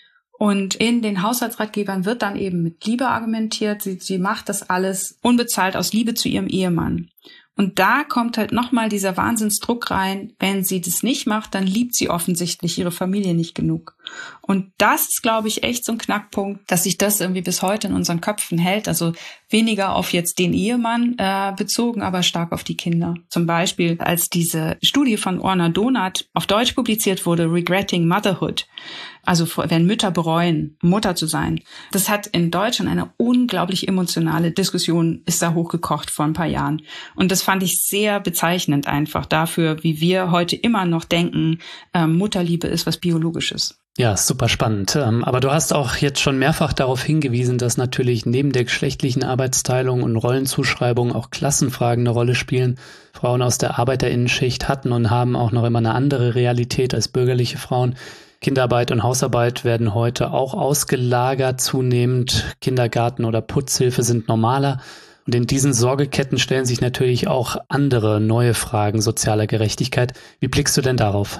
S1: Und in den Haushaltsratgebern wird dann eben mit Liebe argumentiert. Sie, sie macht das alles unbezahlt aus Liebe zu ihrem Ehemann. Und da kommt halt nochmal dieser Wahnsinnsdruck rein. Wenn sie das nicht macht, dann liebt sie offensichtlich ihre Familie nicht genug. Und das ist, glaube ich, echt so ein Knackpunkt, dass sich das irgendwie bis heute in unseren Köpfen hält. Also weniger auf jetzt den Ehemann äh, bezogen, aber stark auf die Kinder. Zum Beispiel, als diese Studie von Orna Donath auf Deutsch publiziert wurde, Regretting Motherhood, also wenn Mütter bereuen, Mutter zu sein. Das hat in Deutschland eine unglaublich emotionale Diskussion, ist da hochgekocht vor ein paar Jahren. Und das fand ich sehr bezeichnend einfach dafür, wie wir heute immer noch denken, äh, Mutterliebe ist was Biologisches.
S2: Ja, super spannend. Aber du hast auch jetzt schon mehrfach darauf hingewiesen, dass natürlich neben der geschlechtlichen Arbeitsteilung und Rollenzuschreibung auch Klassenfragen eine Rolle spielen. Frauen aus der ArbeiterInnenschicht hatten und haben auch noch immer eine andere Realität als bürgerliche Frauen. Kinderarbeit und Hausarbeit werden heute auch ausgelagert zunehmend. Kindergarten oder Putzhilfe sind normaler. Und in diesen Sorgeketten stellen sich natürlich auch andere neue Fragen sozialer Gerechtigkeit. Wie blickst du denn darauf?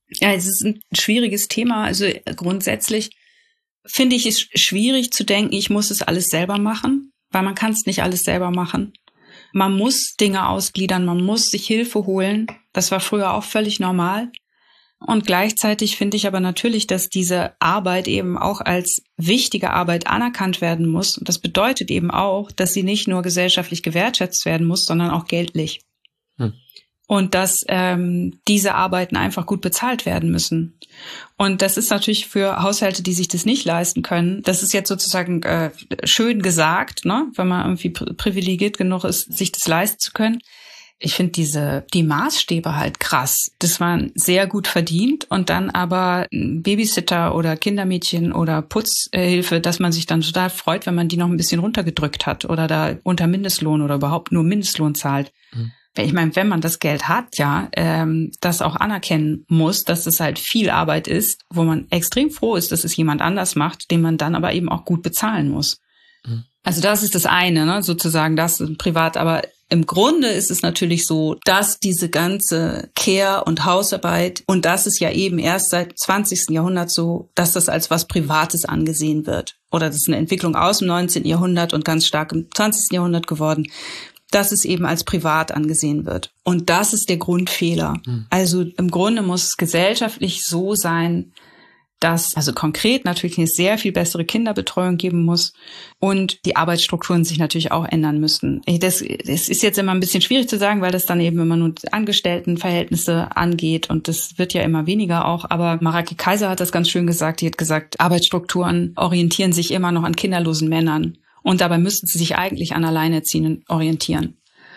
S1: Ja, es ist ein schwieriges Thema. Also grundsätzlich finde ich es schwierig zu denken, ich muss es alles selber machen, weil man kann es nicht alles selber machen. Man muss Dinge ausgliedern, man muss sich Hilfe holen. Das war früher auch völlig normal. Und gleichzeitig finde ich aber natürlich, dass diese Arbeit eben auch als wichtige Arbeit anerkannt werden muss. Und das bedeutet eben auch, dass sie nicht nur gesellschaftlich gewertschätzt werden muss, sondern auch geldlich. Hm. Und dass ähm, diese Arbeiten einfach gut bezahlt werden müssen. Und das ist natürlich für Haushalte, die sich das nicht leisten können, das ist jetzt sozusagen äh, schön gesagt, ne, wenn man irgendwie privilegiert genug ist, sich das leisten zu können. Ich finde diese die Maßstäbe halt krass. Das war sehr gut verdient und dann aber ein Babysitter oder Kindermädchen oder Putzhilfe, dass man sich dann total freut, wenn man die noch ein bisschen runtergedrückt hat oder da unter Mindestlohn oder überhaupt nur Mindestlohn zahlt. Mhm. Ich meine, wenn man das Geld hat, ja, ähm, das auch anerkennen muss, dass es halt viel Arbeit ist, wo man extrem froh ist, dass es jemand anders macht, den man dann aber eben auch gut bezahlen muss. Mhm. Also das ist das eine, ne, sozusagen das privat, aber im Grunde ist es natürlich so, dass diese ganze Care- und Hausarbeit, und das ist ja eben erst seit zwanzigsten Jahrhundert so, dass das als was Privates angesehen wird. Oder das ist eine Entwicklung aus dem neunzehnten Jahrhundert und ganz stark im zwanzigsten Jahrhundert geworden, dass es eben als privat angesehen wird. Und das ist der Grundfehler. Mhm. Also im Grunde muss es gesellschaftlich so sein, dass also konkret natürlich eine sehr viel bessere Kinderbetreuung geben muss und die Arbeitsstrukturen sich natürlich auch ändern müssten. Das, das ist jetzt immer ein bisschen schwierig zu sagen, weil das dann eben immer nur Angestelltenverhältnisse angeht und das wird ja immer weniger auch. Aber Mareike Kaiser hat das ganz schön gesagt. Die hat gesagt, Arbeitsstrukturen orientieren sich immer noch an kinderlosen Männern und dabei müssten sie sich eigentlich an Alleinerziehenden orientieren.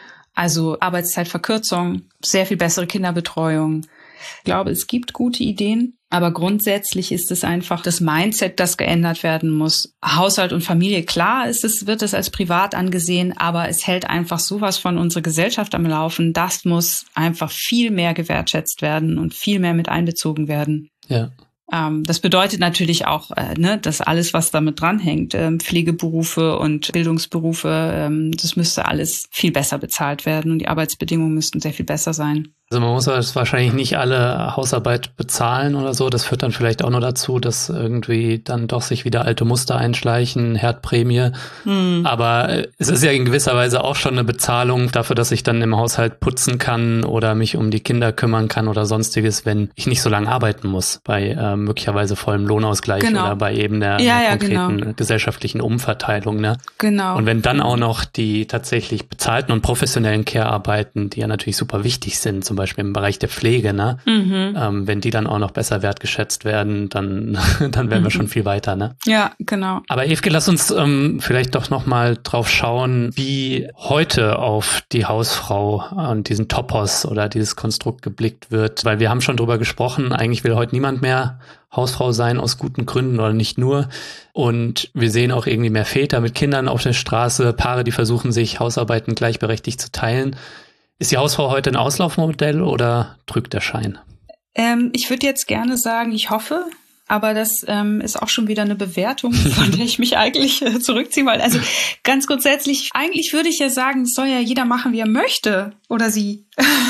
S1: Also Arbeitszeitverkürzung, sehr viel bessere Kinderbetreuung. Ich glaube, es gibt gute Ideen, aber grundsätzlich ist es einfach das Mindset, das geändert werden muss. Haushalt und Familie, klar ist es, wird es als privat angesehen, aber es hält einfach sowas von unserer Gesellschaft am Laufen. Das muss einfach viel mehr gewertschätzt werden und viel mehr mit einbezogen werden.
S2: Ja.
S1: Ähm, das bedeutet natürlich auch, äh, ne, dass alles, was damit dranhängt, ähm, Pflegeberufe und Bildungsberufe, ähm, das müsste alles viel besser bezahlt werden und die Arbeitsbedingungen müssten sehr viel besser sein.
S2: Also man muss jetzt wahrscheinlich nicht alle Hausarbeit bezahlen oder so. Das führt dann vielleicht auch nur dazu, dass irgendwie dann doch sich wieder alte Muster einschleichen, Herdprämie. Hm. Aber es ist ja in gewisser Weise auch schon eine Bezahlung dafür, dass ich dann im Haushalt putzen kann oder mich um die Kinder kümmern kann oder sonstiges, wenn ich nicht so lange arbeiten muss bei äh, möglicherweise vollem Lohnausgleich
S1: genau.
S2: oder bei eben der,
S1: ja,
S2: der
S1: ja,
S2: konkreten
S1: genau.
S2: gesellschaftlichen Umverteilung. Ne?
S1: Genau.
S2: Und wenn dann auch noch die tatsächlich bezahlten und professionellen Care-Arbeiten, die ja natürlich super wichtig sind, zum Beispiel Beispiel im Bereich der Pflege, ne? Mhm. Ähm, wenn die dann auch noch besser wertgeschätzt werden, dann, dann wären mhm. wir schon viel weiter, ne?
S1: Ja, genau.
S2: Aber Evke, lass uns ähm, vielleicht doch nochmal drauf schauen, wie heute auf die Hausfrau und diesen Topos oder dieses Konstrukt geblickt wird, weil wir haben schon drüber gesprochen, eigentlich will heute niemand mehr Hausfrau sein aus guten Gründen oder nicht nur. Und wir sehen auch irgendwie mehr Väter mit Kindern auf der Straße, Paare, die versuchen, sich Hausarbeiten gleichberechtigt zu teilen. Ist die Hausfrau heute ein Auslaufmodell oder trügt der Schein?
S1: Ähm, ich würde jetzt gerne sagen, ich hoffe, aber das ähm, ist auch schon wieder eine Bewertung, von der ich mich eigentlich äh, zurückziehen wollte. Also ganz grundsätzlich, eigentlich würde ich ja sagen, es soll ja jeder machen, wie er möchte oder sie.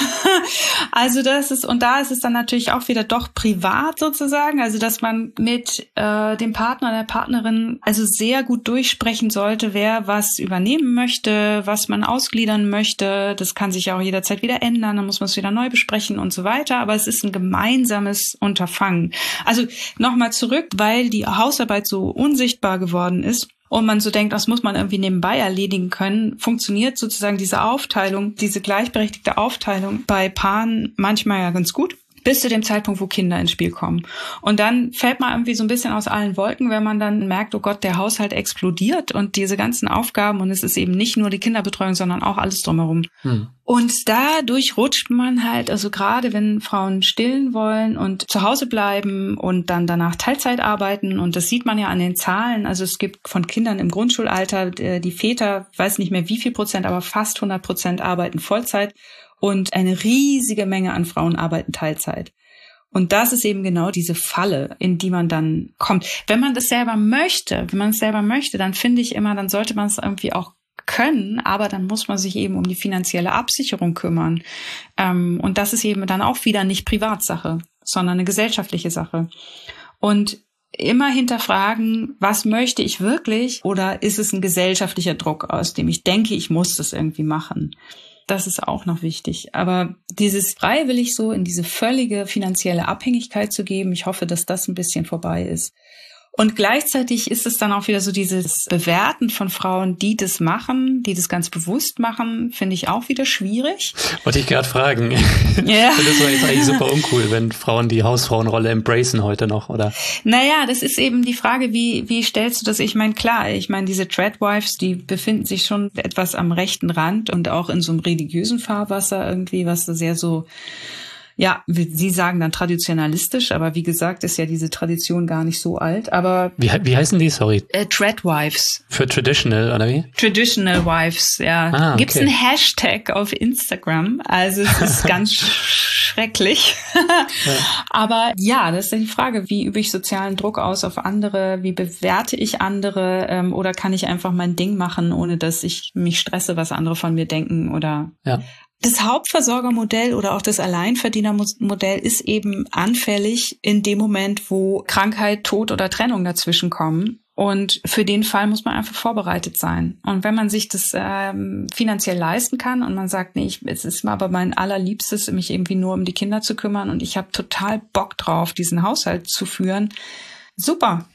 S1: Also das ist, und da ist es dann natürlich auch wieder doch privat sozusagen, also dass man mit äh, dem Partner, der Partnerin also sehr gut durchsprechen sollte, wer was übernehmen möchte, was man ausgliedern möchte. Das kann sich ja auch jederzeit wieder ändern, dann muss man es wieder neu besprechen und so weiter, aber es ist ein gemeinsames Unterfangen. Also nochmal zurück, weil die Hausarbeit so unsichtbar geworden ist und man so denkt, das muss man irgendwie nebenbei erledigen können, funktioniert sozusagen diese Aufteilung, diese gleichberechtigte Aufteilung bei Paaren manchmal ja ganz gut, bis zu dem Zeitpunkt, wo Kinder ins Spiel kommen. Und dann fällt man irgendwie so ein bisschen aus allen Wolken, wenn man dann merkt, oh Gott, der Haushalt explodiert und diese ganzen Aufgaben, und es ist eben nicht nur die Kinderbetreuung, sondern auch alles drumherum. Hm. Und dadurch rutscht man halt, also gerade wenn Frauen stillen wollen und zu Hause bleiben und dann danach Teilzeit arbeiten, und das sieht man ja an den Zahlen, also es gibt von Kindern im Grundschulalter, die Väter, weiß nicht mehr wie viel Prozent, aber fast hundert Prozent arbeiten Vollzeit und eine riesige Menge an Frauen arbeiten Teilzeit. Und das ist eben genau diese Falle, in die man dann kommt. Wenn man das selber möchte, wenn man es selber möchte, dann finde ich immer, dann sollte man es irgendwie auch können, aber dann muss man sich eben um die finanzielle Absicherung kümmern. Ähm, und das ist eben dann auch wieder nicht Privatsache. sondern eine gesellschaftliche Sache. Und immer hinterfragen, was möchte ich wirklich oder ist es ein gesellschaftlicher Druck, aus dem ich denke, ich muss das irgendwie machen. Das ist auch noch wichtig. Aber dieses freiwillig so in diese völlige finanzielle Abhängigkeit zu geben, ich hoffe, dass das ein bisschen vorbei ist. Und gleichzeitig ist es dann auch wieder so dieses Bewerten von Frauen, die das machen, die das ganz bewusst machen, finde ich auch wieder schwierig.
S2: Wollte ich gerade fragen.
S1: Ja.
S2: Das war jetzt eigentlich super uncool, wenn Frauen die Hausfrauenrolle embracen heute noch, oder?
S1: Naja, das ist eben die Frage, wie wie stellst du das? Ich meine, klar, ich meine, diese Tradwives, die befinden sich schon etwas am rechten Rand und auch in so einem religiösen Fahrwasser irgendwie, was so sehr so, ja, Sie sagen dann traditionalistisch, aber wie gesagt, ist ja diese Tradition gar nicht so alt. Aber
S2: Wie, wie heißen die? Sorry.
S1: Äh, Tradwives.
S2: Für traditional, oder wie?
S1: Traditional Wives, ja.
S2: Ah, okay.
S1: Gibt's einen Hashtag auf Instagram? Also es ist ganz schrecklich. Ja. Aber ja, das ist die Frage, wie übe ich sozialen Druck aus auf andere? Wie bewerte ich andere? Ähm, oder kann ich einfach mein Ding machen, ohne dass ich mich stresse, was andere von mir denken? Oder
S2: ja.
S1: Das Hauptversorgermodell oder auch das Alleinverdienermodell ist eben anfällig in dem Moment, wo Krankheit, Tod oder Trennung dazwischen kommen. Und für den Fall muss man einfach vorbereitet sein. Und wenn man sich das ähm, finanziell leisten kann und man sagt, nee, ich, es ist aber mein allerliebstes, mich irgendwie nur um die Kinder zu kümmern und ich habe total Bock drauf, diesen Haushalt zu führen, super.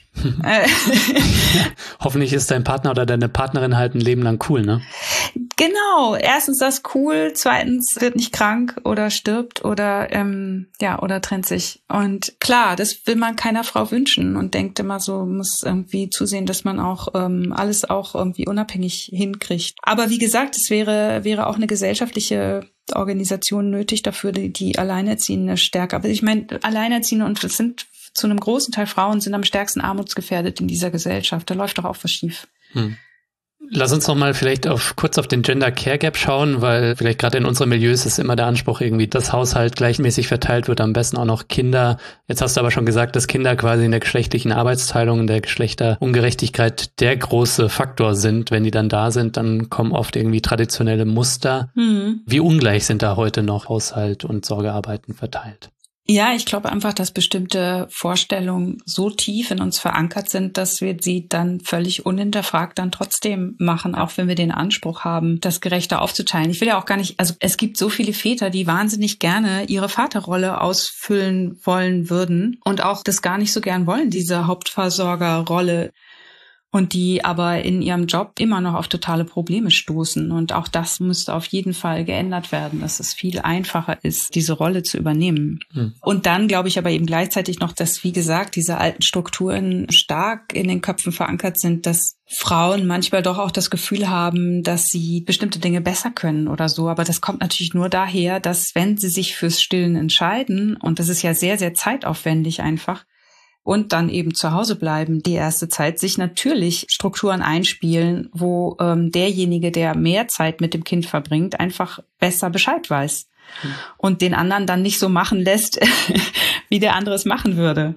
S2: Hoffentlich ist dein Partner oder deine Partnerin halt ein Leben lang cool, ne?
S1: Genau. Erstens das cool, zweitens wird nicht krank oder stirbt oder ähm, ja oder trennt sich. Und klar, das will man keiner Frau wünschen und denkt immer so, muss irgendwie zusehen, dass man auch ähm, alles auch irgendwie unabhängig hinkriegt. Aber wie gesagt, es wäre wäre auch eine gesellschaftliche Organisation nötig dafür, die, die Alleinerziehende stärker. Aber ich meine, Alleinerziehende und das sind zu einem großen Teil Frauen sind am stärksten armutsgefährdet in dieser Gesellschaft. Da läuft doch auch was schief.
S2: Hm. Lass uns noch mal vielleicht auf, kurz auf den Gender Care Gap schauen, weil vielleicht gerade in unseren Milieus ist immer der Anspruch irgendwie, dass Haushalt gleichmäßig verteilt wird, am besten auch noch Kinder. Jetzt hast du aber schon gesagt, dass Kinder quasi in der geschlechtlichen Arbeitsteilung, in der Geschlechterungerechtigkeit der große Faktor sind. Wenn die dann da sind, dann kommen oft irgendwie traditionelle Muster. Mhm. Wie ungleich sind da heute noch Haushalt und Sorgearbeiten verteilt?
S1: Ja, ich glaube einfach, dass bestimmte Vorstellungen so tief in uns verankert sind, dass wir sie dann völlig unhinterfragt dann trotzdem machen, auch wenn wir den Anspruch haben, das gerechter aufzuteilen. Ich will ja auch gar nicht, also es gibt so viele Väter, die wahnsinnig gerne ihre Vaterrolle ausfüllen wollen würden und auch das gar nicht so gern wollen, diese Hauptversorgerrolle. Und die aber in ihrem Job immer noch auf totale Probleme stoßen. Und auch das müsste auf jeden Fall geändert werden, dass es viel einfacher ist, diese Rolle zu übernehmen. Hm. Und dann glaube ich aber eben gleichzeitig noch, dass, wie gesagt, diese alten Strukturen stark in den Köpfen verankert sind, dass Frauen manchmal doch auch das Gefühl haben, dass sie bestimmte Dinge besser können oder so. Aber das kommt natürlich nur daher, dass wenn sie sich fürs Stillen entscheiden, und das ist ja sehr, sehr zeitaufwendig einfach, und dann eben zu Hause bleiben die erste Zeit, sich natürlich Strukturen einspielen, wo ähm, derjenige, der mehr Zeit mit dem Kind verbringt, einfach besser Bescheid weiß mhm. und den anderen dann nicht so machen lässt, wie der andere es machen würde,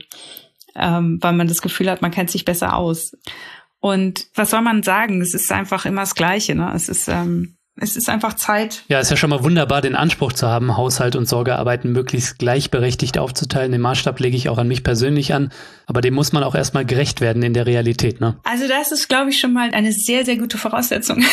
S1: ähm, weil man das Gefühl hat, man kennt sich besser aus. Und was soll man sagen? Es ist einfach immer das Gleiche, ne? Es ist ähm, Es ist einfach Zeit.
S2: Ja, ist ja schon mal wunderbar, den Anspruch zu haben, Haushalt und Sorgearbeiten möglichst gleichberechtigt aufzuteilen. Den Maßstab lege ich auch an mich persönlich an. Aber dem muss man auch erstmal gerecht werden in der Realität, ne?
S1: Also das ist, glaube ich, schon mal eine sehr, sehr gute Voraussetzung.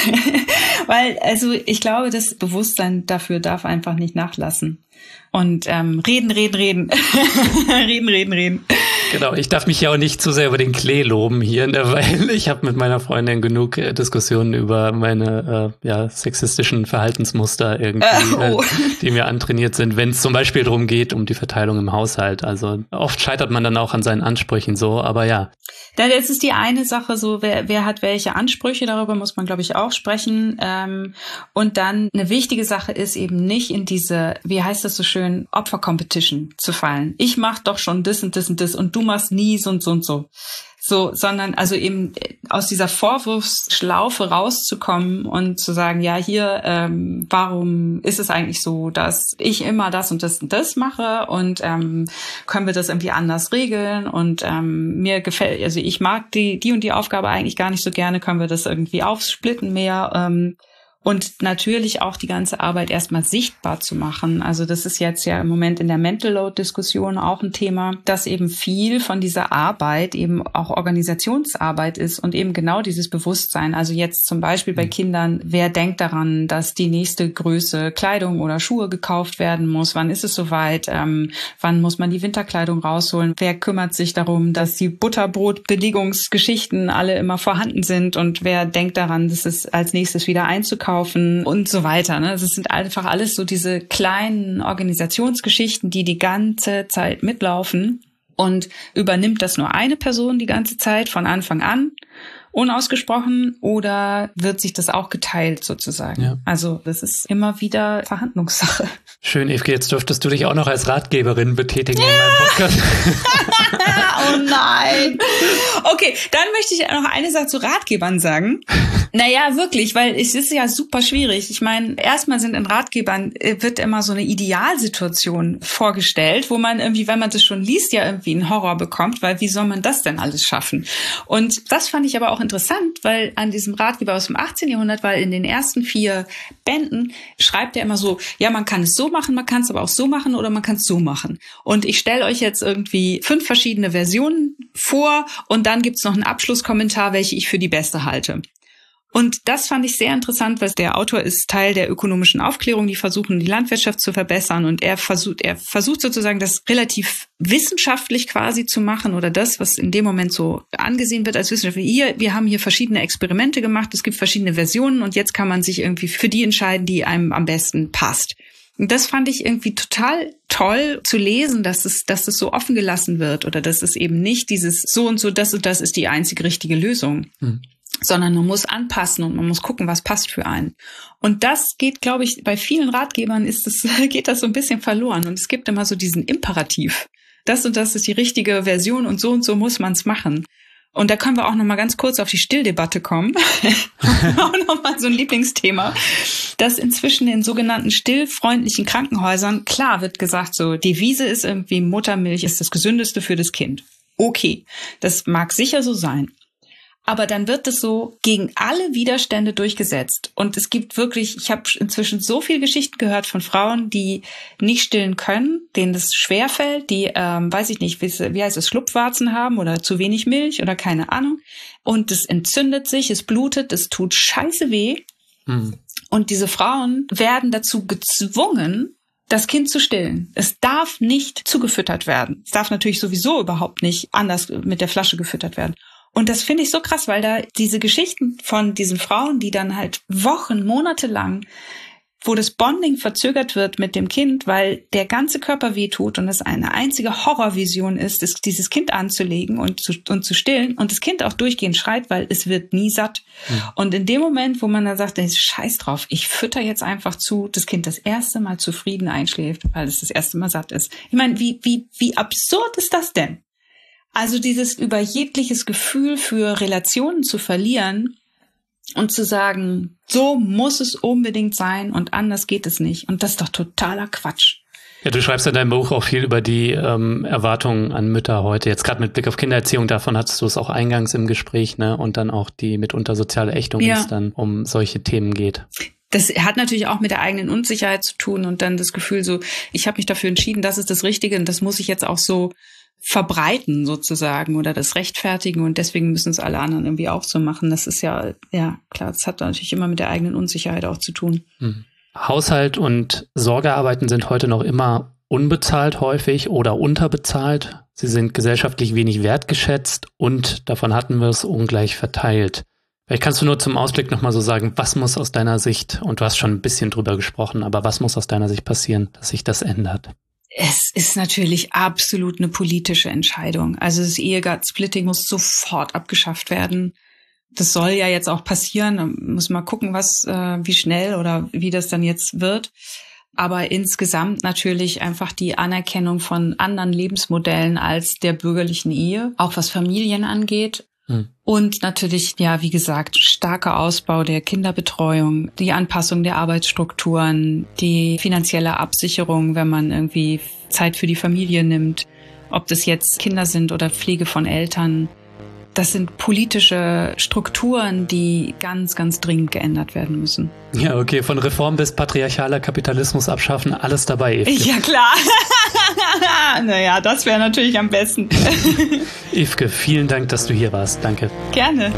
S1: Weil, also ich glaube, das Bewusstsein dafür darf einfach nicht nachlassen. Und ähm, reden, reden, reden. reden, reden, reden.
S2: Genau, ich darf mich ja auch nicht zu sehr über den Klee loben hier, ne, weil ich habe mit meiner Freundin genug äh, Diskussionen über meine äh, ja, sexistischen Verhaltensmuster irgendwie, äh, oh. äh, die mir antrainiert sind, wenn es zum Beispiel darum geht, um die Verteilung im Haushalt. Also oft scheitert man dann auch an seinen Ansprüchen so, aber ja.
S1: Das ist die eine Sache, so wer, wer hat welche Ansprüche, darüber muss man, glaube ich, auch sprechen. Ähm, und dann eine wichtige Sache ist eben nicht in diese, wie heißt das so schön, Opfer-Competition zu fallen. Ich mach doch schon das und das und das und du machst nie so und so und so. So, sondern also eben aus dieser Vorwurfsschlaufe rauszukommen und zu sagen, ja, hier, ähm, warum ist es eigentlich so, dass ich immer das und das und das mache und ähm, können wir das irgendwie anders regeln und ähm, mir gefällt, also ich mag die die und die Aufgabe eigentlich gar nicht so gerne, können wir das irgendwie aufsplitten mehr ähm, Und natürlich auch die ganze Arbeit erstmal sichtbar zu machen. Also das ist jetzt ja im Moment in der Mental Load-Diskussion auch ein Thema, dass eben viel von dieser Arbeit eben auch Organisationsarbeit ist und eben genau dieses Bewusstsein. Also jetzt zum Beispiel bei Kindern, wer denkt daran, dass die nächste Größe Kleidung oder Schuhe gekauft werden muss? Wann ist es soweit? Ähm, wann muss man die Winterkleidung rausholen? Wer kümmert sich darum, dass die Butterbrot-Belegungsgeschichten alle immer vorhanden sind? Und wer denkt daran, dass es als nächstes wieder einzukaufen und so weiter. Ne? Das sind einfach alles so diese kleinen Organisationsgeschichten, die die ganze Zeit mitlaufen. Und übernimmt das nur eine Person die ganze Zeit von Anfang an, unausgesprochen, oder wird sich das auch geteilt sozusagen? Ja. Also das ist immer wieder Verhandlungssache.
S2: Schön, Evke, jetzt dürftest du dich auch noch als Ratgeberin betätigen ja. in meinem Podcast.
S1: Oh nein. Okay, dann möchte ich noch eine Sache zu Ratgebern sagen. Naja, wirklich, weil es ist ja super schwierig. Ich meine, erstmal sind in Ratgebern, wird immer so eine Idealsituation vorgestellt, wo man irgendwie, wenn man das schon liest, ja irgendwie einen Horror bekommt, weil wie soll man das denn alles schaffen? Und das fand ich aber auch interessant, weil an diesem Ratgeber aus dem achtzehnten Jahrhundert, weil in den ersten vier Bänden schreibt er immer so, ja, man kann es so machen, man kann es aber auch so machen oder man kann es so machen. Und ich stelle euch jetzt irgendwie fünf verschiedene Versionen vor und dann gibt's noch einen Abschlusskommentar, welche ich für die beste halte. Und das fand ich sehr interessant, weil der Autor ist Teil der ökonomischen Aufklärung, die versuchen, die Landwirtschaft zu verbessern. Und er versucht, er versucht sozusagen, das relativ wissenschaftlich quasi zu machen oder das, was in dem Moment so angesehen wird als wissenschaftlich. Hier, wir haben hier verschiedene Experimente gemacht, es gibt verschiedene Versionen und jetzt kann man sich irgendwie für die entscheiden, die einem am besten passt. Und das fand ich irgendwie total toll zu lesen, dass es, dass es so offen gelassen wird oder dass es eben nicht dieses so und so, das und das ist die einzige richtige Lösung. Hm. Sondern man muss anpassen und man muss gucken, was passt für einen. Und das geht, glaube ich, bei vielen Ratgebern ist das, geht das so ein bisschen verloren. Und es gibt immer so diesen Imperativ. Das und das ist die richtige Version und so und so muss man es machen. Und da können wir auch noch mal ganz kurz auf die Stilldebatte kommen. Auch noch mal so ein Lieblingsthema. Dass inzwischen in sogenannten stillfreundlichen Krankenhäusern, klar wird gesagt, so Devise ist irgendwie, Muttermilch ist das Gesündeste für das Kind. Okay, das mag sicher so sein. Aber dann wird es so gegen alle Widerstände durchgesetzt. Und es gibt wirklich, ich habe inzwischen so viele Geschichten gehört von Frauen, die nicht stillen können, denen das schwerfällt, die, ähm, weiß ich nicht, wie, wie heißt es, Schlupfwarzen haben oder zu wenig Milch oder keine Ahnung. Und es entzündet sich, es blutet, es tut scheiße weh. Mhm. Und diese Frauen werden dazu gezwungen, das Kind zu stillen. Es darf nicht zugefüttert werden. Es darf natürlich sowieso überhaupt nicht anders mit der Flasche gefüttert werden. Und das finde ich so krass, weil da diese Geschichten von diesen Frauen, die dann halt Wochen, Monate lang, wo das Bonding verzögert wird mit dem Kind, weil der ganze Körper wehtut und es eine einzige Horrorvision ist, ist dieses Kind anzulegen und zu, und zu stillen und das Kind auch durchgehend schreit, weil es wird nie satt. Ja. Und in dem Moment, wo man dann sagt, scheiß drauf, ich fütter jetzt einfach zu, das Kind das erste Mal zufrieden einschläft, weil es das erste Mal satt ist. Ich meine, wie, wie, wie absurd ist das denn? Also dieses über jegliches Gefühl für Relationen zu verlieren und zu sagen, so muss es unbedingt sein und anders geht es nicht. Und das ist doch totaler Quatsch.
S2: Ja, du schreibst in deinem Buch auch viel über die ähm, Erwartungen an Mütter heute. Jetzt gerade mit Blick auf Kindererziehung, davon hattest du es auch eingangs im Gespräch, ne? Und dann auch die mitunter soziale Ächtung, ja. wenn es dann um solche Themen geht.
S1: Das hat natürlich auch mit der eigenen Unsicherheit zu tun und dann das Gefühl so, ich habe mich dafür entschieden, das ist das Richtige und das muss ich jetzt auch so verbreiten sozusagen oder das rechtfertigen und deswegen müssen es alle anderen irgendwie auch so machen. Das ist ja, ja klar, das hat natürlich immer mit der eigenen Unsicherheit auch zu tun.
S2: Mhm. Haushalt und Sorgearbeiten sind heute noch immer unbezahlt häufig oder unterbezahlt. Sie sind gesellschaftlich wenig wertgeschätzt und, davon hatten wir es, ungleich verteilt. Vielleicht kannst du nur zum Ausblick nochmal so sagen, was muss aus deiner Sicht, und du hast schon ein bisschen drüber gesprochen, aber was muss aus deiner Sicht passieren, dass sich das ändert?
S1: Es ist natürlich absolut eine politische Entscheidung. Also das Ehegattensplitting muss sofort abgeschafft werden. Das soll ja jetzt auch passieren. Da muss man gucken, was, äh, wie schnell oder wie das dann jetzt wird. Aber insgesamt natürlich einfach die Anerkennung von anderen Lebensmodellen als der bürgerlichen Ehe, auch was Familien angeht. Hm. Und natürlich, ja, wie gesagt, starker Ausbau der Kinderbetreuung, die Anpassung der Arbeitsstrukturen, die finanzielle Absicherung, wenn man irgendwie Zeit für die Familie nimmt, ob das jetzt Kinder sind oder Pflege von Eltern. das sind politische Strukturen, die ganz, ganz dringend geändert werden müssen.
S2: Ja, okay, von Reform bis patriarchaler Kapitalismus abschaffen, alles dabei, Evke.
S1: Ja, klar. Naja, das wäre natürlich am besten.
S2: Evke, vielen Dank, dass du hier warst. Danke.
S1: Gerne.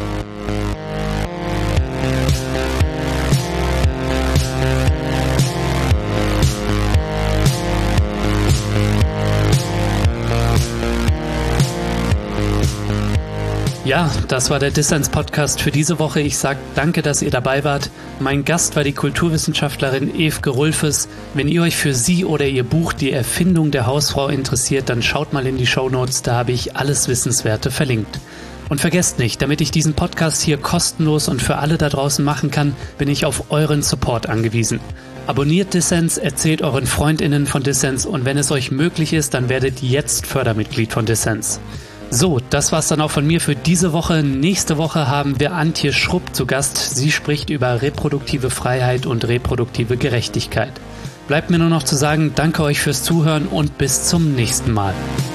S2: Ja, das war der Dissens-Podcast für diese Woche. Ich sage danke, dass ihr dabei wart. Mein Gast war die Kulturwissenschaftlerin Evke Rulfes. Wenn ihr euch für sie oder ihr Buch Die Erfindung der Hausfrau interessiert, dann schaut mal in die Shownotes, da habe ich alles Wissenswerte verlinkt. Und vergesst nicht, damit ich diesen Podcast hier kostenlos und für alle da draußen machen kann, bin ich auf euren Support angewiesen. Abonniert Dissens, erzählt euren FreundInnen von Dissens und wenn es euch möglich ist, dann werdet jetzt Fördermitglied von Dissens. So, das war's dann auch von mir für diese Woche. Nächste Woche haben wir Antje Schrupp zu Gast. Sie spricht über reproduktive Freiheit und reproduktive Gerechtigkeit. Bleibt mir nur noch zu sagen, danke euch fürs Zuhören und bis zum nächsten Mal.